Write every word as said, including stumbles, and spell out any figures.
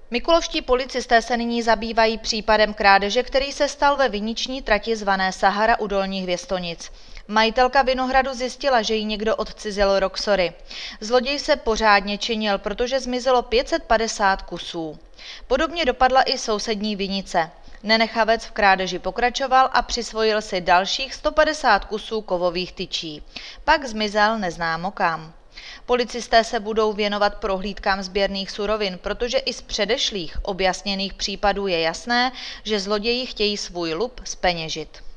Mikulovští policisté se nyní zabývají případem krádeže, který se stal ve viniční trati zvané Sahara u Dolních Věstonic. Majitelka vinohradu zjistila, že jí někdo odcizil roxory. Zloděj se pořádně činil, protože zmizelo pět set padesát kusů. Podobně dopadla i sousední vinice. Nenechavec v krádeži pokračoval a přisvojil si dalších sto padesát kusů kovových tyčí. Pak zmizel neznámo kam. Policisté se budou věnovat prohlídkám sběrných surovin, protože i z předešlých objasněných případů je jasné, že zloději chtějí svůj lup zpeněžit.